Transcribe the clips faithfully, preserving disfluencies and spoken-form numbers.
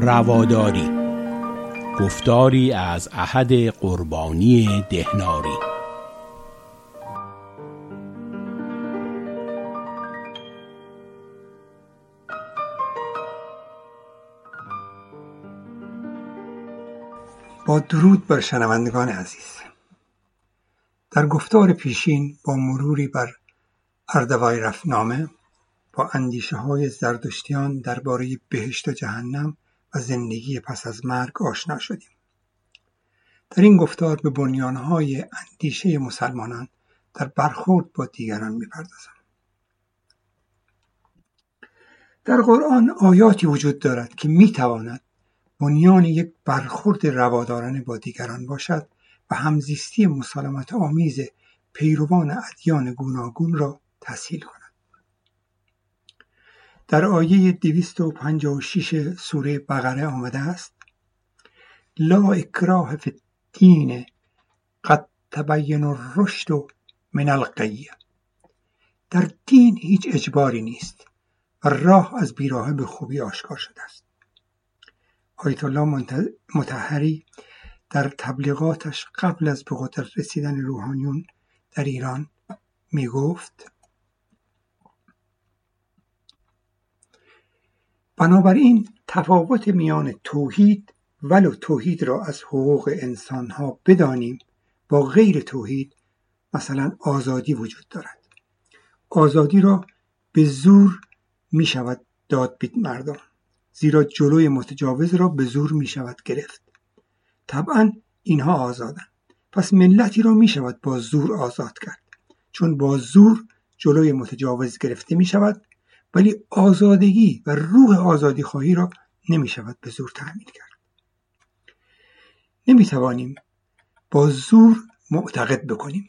رواداری، گفتاری از احد قربانی دهناری. با درود بر شنوندگان عزیز، در گفتار پیشین با مروری بر اردوایرفنامه با اندیشه های زردشتیان درباره بهشت و جهنم و زندگی پس از مرگ آشنا شدیم. در این گفتار به بنیانهای اندیشه مسلمانان در برخورد با دیگران می‌پردازم. در قرآن آیاتی وجود دارد که می‌تواند بنیان یک برخورد روادارانه با دیگران باشد و همزیستی مسالمت آمیز پیروان ادیان گوناگون را تسهیل کند. در آیه دویست و پنجاه و شش سوره بقره آمده است: لا اکراه فی الدین قد تبین الرشد من الغی. در دین هیچ اجباری نیست و راه از بیراهه به خوبی آشکار شده است. آیت الله مطهری در تبلیغاتش قبل از به قدرت رسیدن روحانیون در ایران می گفت: بنابراین تفاوت میان توحید ولو توحید را از حقوق انسانها بدانیم با غیر توحید، مثلا آزادی وجود دارد. آزادی را به زور می شود داد به مردم، زیرا جلوی متجاوز را به زور می شود گرفت. طبعا اینها آزادند، پس ملتی را می شود با زور آزاد کرد، چون با زور جلوی متجاوز گرفته می شود، ولی آزادگی و روح آزادی خواهی را نمی شود به زور تحمیل کرد. نمی توانیم با زور معتقد بکنیم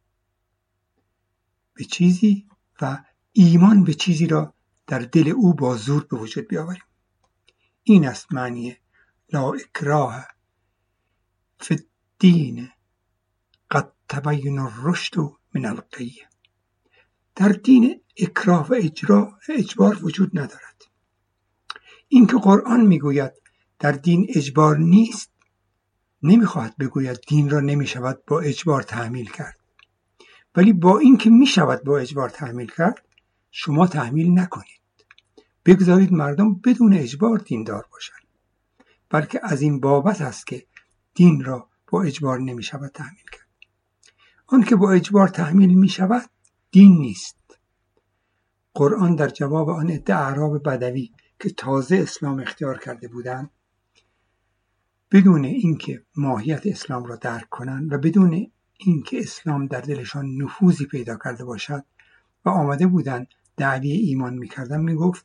به چیزی و ایمان به چیزی را در دل او با زور به وجود بیاوریم. این است معنی لا اکراه فی الدین قد تبین الرشد من الغی. در دین اکراه و اجرا اجبار وجود ندارد. اینکه قرآن میگوید در دین اجبار نیست، نمیخواهد بگوید دین را نمیشود با اجبار تحمیل کرد، ولی با اینکه میشود با اجبار تحمیل کرد، شما تحمیل نکنید، بگذارید مردم بدون اجبار دیندار باشند، بلکه از این بابت است که دین را با اجبار نمیشود تحمیل کرد. آن که با اجبار تحمیل میشود دین نیست. قرآن در جواب آن عده اعراب بدوی که تازه اسلام اختیار کرده بودند، بدون اینکه ماهیت اسلام را درک کنند و بدون اینکه اسلام در دلشان نفوذی پیدا کرده باشد و آمده بودند دعوی ایمان میکردن، میگفت: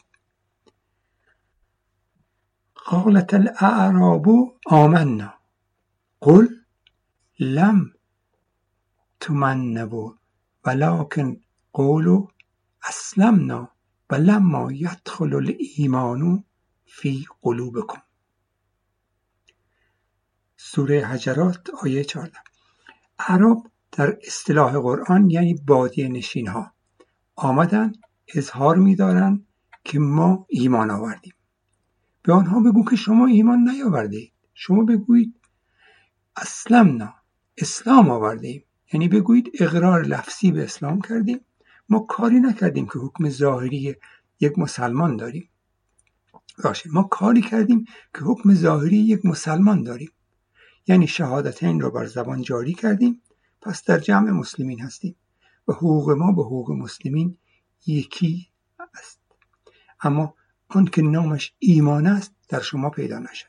قالت الاعراب آمنا قل لم تؤمنوا ولكن قولوا اسلمنا ولما يدخل الایمان فی قلوبکم. سوره حجرات آیه چهارده. اعراب در اصطلاح قرآن یعنی بادیه نشین ها آمدن اظهار می‌دارند که ما ایمان آوردیم. به آنها بگو که شما ایمان نیاوردید، شما بگویید اسلمنا، اسلام آوردیم، یعنی بگویید اقرار لفظی به اسلام کردیم، ما کاری نکردیم که حکم ظاهری یک مسلمان داریم. باشه، ما کاری کردیم که حکم ظاهری یک مسلمان داریم، یعنی شهادتین را بر زبان جاری کردیم، پس در جمع مسلمین هستیم و حقوق ما به حقوق مسلمین یکی است. اما آن که نامش ایمان است در شما پیدا نشد.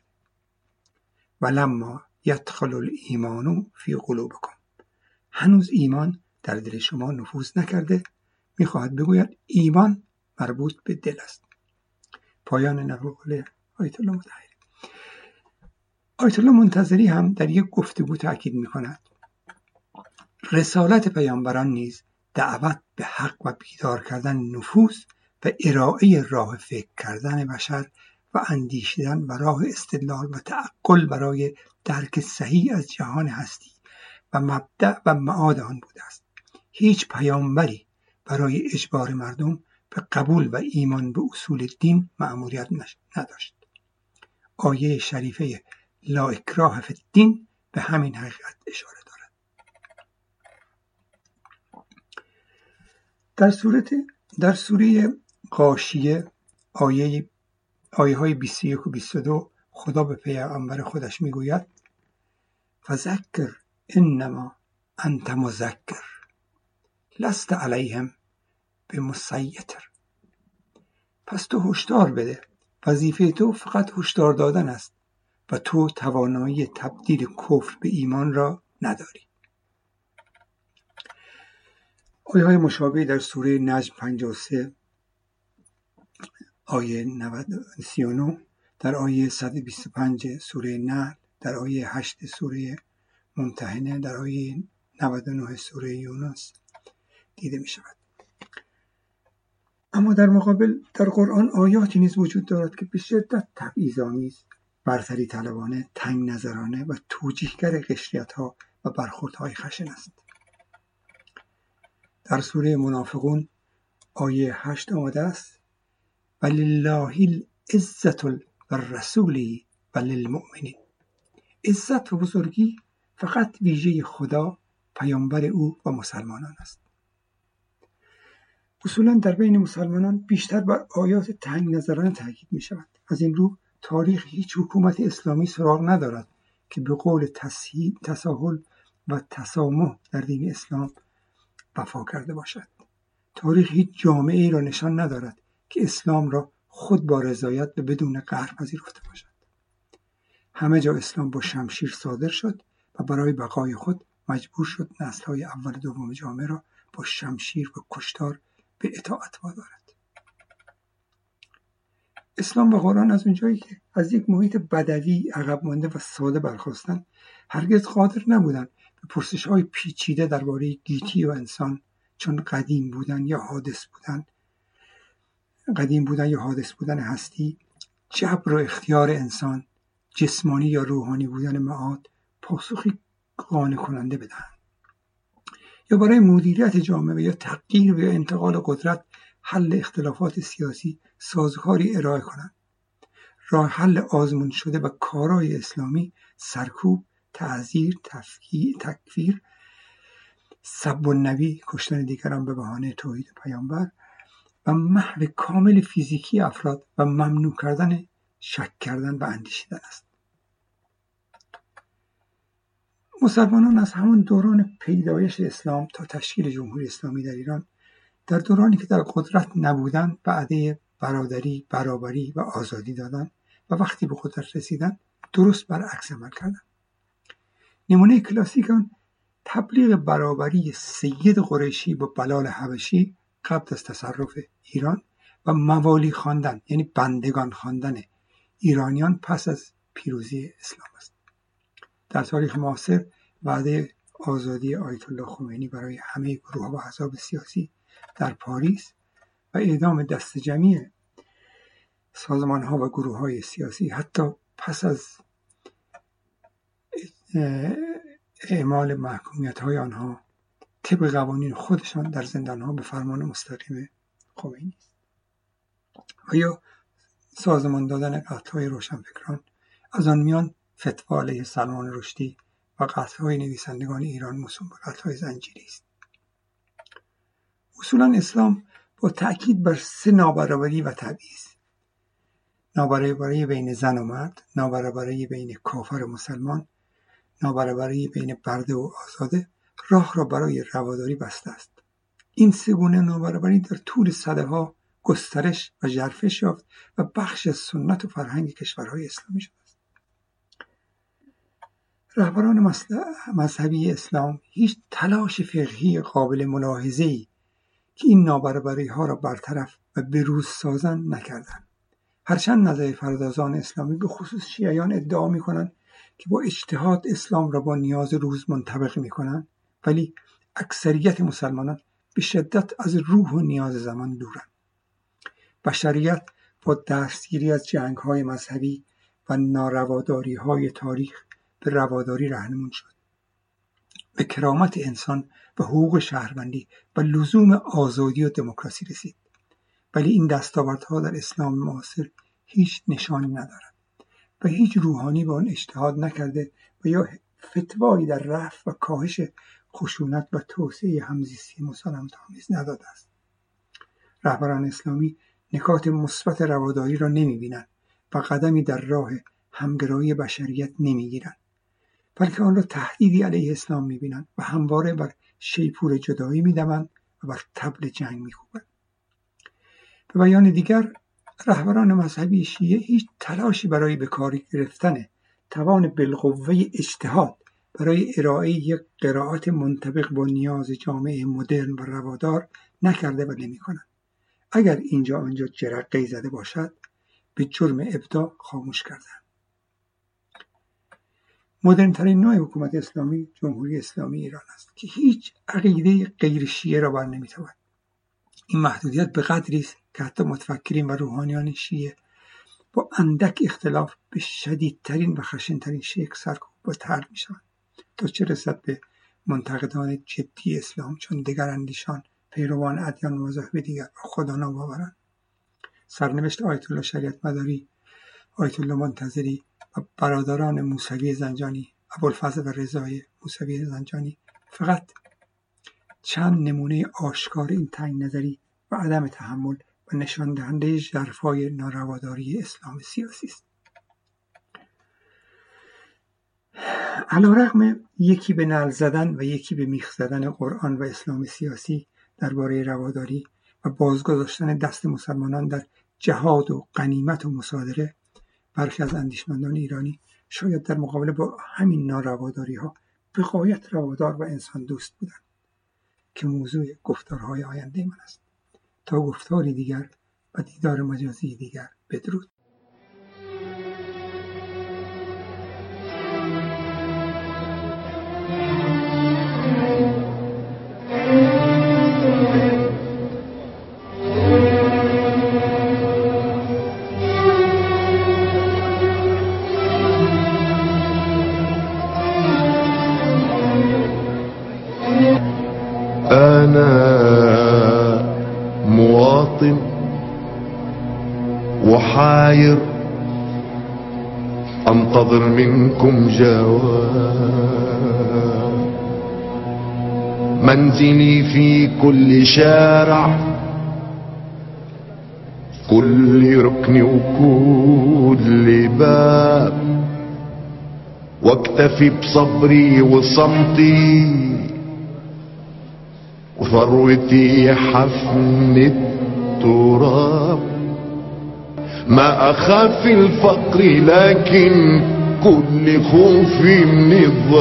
ولما یدخل الایمان فی قلوبکم. هنوز ایمان در دل شما نفوذ نکرده. میخواهد بگوید ایمان مربوط به دل است. پایان نقل قول آیت الله مطهری. آیت الله منتظری هم در یک گفتگو تأکید میکند رسالت پیامبران نیز دعوت به حق و بیدار کردن نفوس و ارائه راه فکر کردن بشر و اندیشیدن و راه استدلال و تعقل برای درک صحیح از جهان هستی و مبدأ و معاد آن بوده است. هیچ پیامبری برای اجبار مردم به قبول و ایمان به اصول دین مأموریت نداشت. آیه شریفه لا اکراه فی الدین به همین حقیقت اشاره دارد. در صورت در سوره غاشیه آیه آیه های بیست و یک و بیست و دو خدا به پیامبر خودش میگوید فذکر انما انت مذکر لست علیهم بمسیطر. پس تو هشدار بده، وظیفه تو فقط هشدار دادن است و تو توانایی تبدیل کفر به ایمان را نداری. آیه های مشابه در سوره نجم پنجاه و سه آیه سی و نه، در آیه صد و بیست و پنج سوره نحل، در آیه هشت سوره ممتحنه، در آیه نود و نه سوره یونس دیده می شود. اما در مقابل در قرآن آیاتی نیز وجود دارد که به شدت تبعیض‌آمیز، برتری طلبانه، تنگ نظرانه و توجیهگر قشریت‌ها و برخوردهای خشن است. در سوره منافقون آیه هشت آمده است ولله العزة والرسول وللمؤمنین. عزت و بزرگی فقط ویژه خدا، پیامبر او و مسلمانان است. اصولا در بین مسلمانان بیشتر بر آیات تنگ نظرانه تاکید می شود. از این رو تاریخ هیچ حکومت اسلامی سراغ ندارد که به قول تساهل و تسامح در دین اسلام وفا کرده باشد. تاریخ هیچ جامعه ای را نشان ندارد که اسلام را خود با رضایت و بدون قهر پذیرفته باشد. همه جا اسلام با شمشیر صادر شد و برای بقای خود مجبور شد نسل‌های اول و دوم جامعه را با شمشیر و کشتار به اطاعت وادارد. اسلام و قرآن از اونجایی که از یک محیط بدوی عقب مانده و ساده برخاستند، هرگز قادر نبودند به پرسش‌های پیچیده درباره گیتی و انسان چون قدیم بودن یا حادث بودن قدیم بودن یا حادث بودن هستی، جبر و اختیار انسان، جسمانی یا روحانی بودن معاد پاسخی قانع کننده بدهند، یا برای مدیریت جامعه یا تغییر و یا انتقال قدرت حل اختلافات سیاسی سازوکاری ارائه کنند. راه حل آزمون شده و کارای اسلامی سرکوب، تعزیر، تکفیر، سب النبی، کشتن دیگران به بهانه توحید پیامبر و محو کامل فیزیکی افراد و ممنوع کردن شک کردن و اندیشیدن است. مسلمانان از همون دوران پیدایش اسلام تا تشکیل جمهوری اسلامی در ایران، در دورانی که در قدرت نبودن وعده برادری، برابری و آزادی دادن و وقتی به قدرت رسیدن درست برعکس عمل کردن. نمونه کلاسیک آن تبلیغ برابری سید قریشی با بلال حبشی قبل از تصرف ایران و موالی خواندن، یعنی بندگان خواندن ایرانیان پس از پیروزی اسلام است. در تاریخ معاصر وعده آزادی آیت الله خمینی برای همه گروه و احزاب سیاسی در پاریس و اعدام دست جمعی سازمان‌ها و گروه‌های سیاسی حتی پس از اعمال محکومیت‌های آنها طبق قوانین خودشان در زندان‌ها به فرمان مستقیم خمینی است. و یا سازمان دادن قتل‌های روشنفکران، از آن میان فتوا علیه سلمان رشدی و قتل‌های نویسندگان ایران موسوم به قتل‌های زنجیری است. اصولاً اسلام با تأکید بر سه نابرابری و تبعیض، نابرابری بین زن و مرد، نابرابری بین کافر و مسلمان، نابرابری بین برده و آزاده، راه را برای رواداری بسته است. این سه گونه نابرابری در طول صدها گسترش و ژرفش یافت و بخش از سنت و فرهنگ کشورهای اسلامی شده است. رهبران مذهبی اسلام هیچ تلاش فقهی قابل ملاحظه‌ای که این نابرابری ها را برطرف و بروز سازن نکردند. هرچند نظریه پردازان اسلامی به خصوص شیعیان ادعا می کنند که با اجتهاد اسلام را با نیاز روز منطبق می کنند، ولی اکثریت مسلمانان به شدت از روح و نیاز زمان دورند. بشریت با دستگیری از جنگ‌های مذهبی و ناروداری‌های تاریخ به رواداری رهنمون شد. به کرامت انسان و حقوق شهروندی و لزوم آزادی و دموکراسی رسید. ولی این دستاوردها در اسلام معاصر هیچ نشانی ندارد. و هیچ روحانی به آن اجتهاد نکرده و یا فتوایی در رفع و کاهش خشونت و توسعه همزیستی مسالمت آمیز نداده است. رهبران اسلامی نکات مثبت رواداری را نمی‌بینند و قدمی در راه همگرایی بشریت نمی‌گیرند، بلکه آن را تهدیدی علیه اسلام می‌بینند و همواره بر شیپور جدایی می‌دوند و بر طبل جنگ می‌کوبند. به بیان دیگر، رهبران مذهبی شیعه هیچ تلاشی برای به کار گرفتن توان بالقوه اجتهاد برای ارائه یک قرائت منطبق با نیاز جامعه مدرن و روادار نکرده و نمی‌کنند. اگر اینجا آنجا جرقه‌ای زده باشد، به جرم ابداع خاموش کردند. مدرن‌ترین نوع حکومت اسلامی جمهوری اسلامی ایران است که هیچ عقیده غیر شیعه را بر نمی‌تابد. این محدودیت به قدری است که حتی متفکرین و روحانیان شیعه با اندک اختلاف به شدیدترین و خشن‌ترین شکل سرکوب و طرد می‌شوند، تا چه رسد به منتقدان جدی اسلام چون دگراندیشان، پیروان ادیان و مذاهب دیگر و خدا ناباوران. سرنوشت آیت الله شریعت مداری، آیت الله منتظری و برادران موسوی زنجانی، ابوالفضل و رضای موسوی زنجانی فقط چند نمونه آشکار این تنگ نظری و عدم تحمل و نشان دهنده ژرفای نارواداری اسلام سیاسی است. علیرغم یکی به نعل زدن و یکی به میخ زدن قرآن و اسلام سیاسی درباره رواداری و بازگذاشتن دست مسلمانان در جهاد و غنیمت و مصادره، برخی از اندیشمندان ایرانی شاید در مقابله با همین نارواداری ها به غایت روادار و انسان دوست بودند که موضوع گفتارهای آینده من است. تا گفتاری دیگر و دیدار مجازی دیگر، بدرود. وحاير انتظر منكم جواب. منزلي في كل شارع، كل ركن وكل باب، واكتفي بصبري وصمتي وثروتي حفن التراب. ما أخاف الفقر لكن كل خوفي من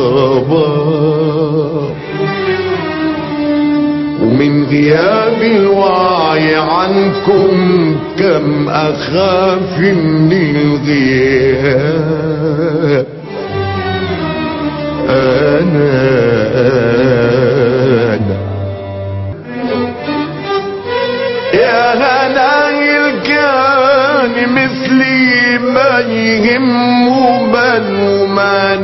الضباب، ومن غياب الوعي عنكم كم أخاف من الغياب. أنا أنا يا هناي الكان مثلي ما يهمه من ومن.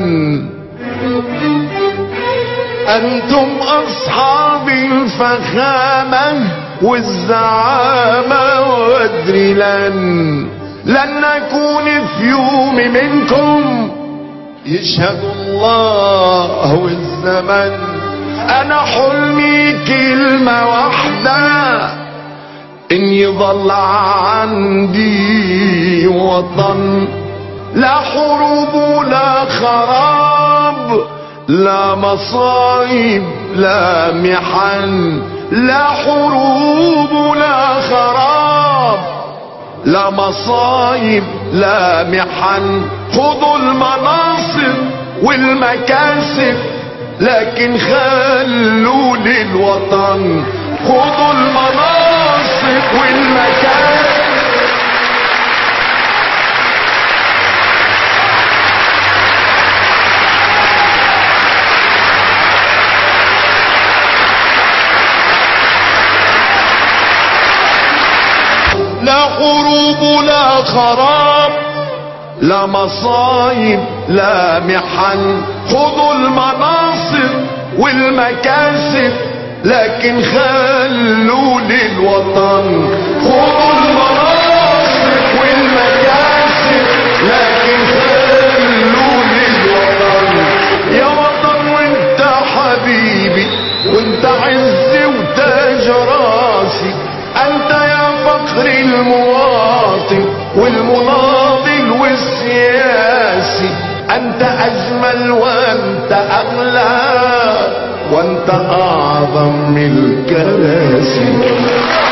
أنتم أصحاب الفخامة والزعامة وأدري لن لن نكون في يوم منكم، يشهد الله والزمن. أنا حلمي كلمة واحدة، إن يظل عندي وطن، لا حروب ولا خراب، لا مصايب لا محن. لا حروب ولا خراب، لا مصايب لا محن. خذوا المناصب والمكاسب لكن خلوا للوطن. خذوا المناصب والمكاسب لا حروب لا خراب، لا مصايب لا محن. خذوا المناصب والمكاسب لكن خلوا للوطن. خذوا المناصب والمكاسب لكن خلوا أنت أجمل وأنت أغلى وأنت أعظم من الكراسي.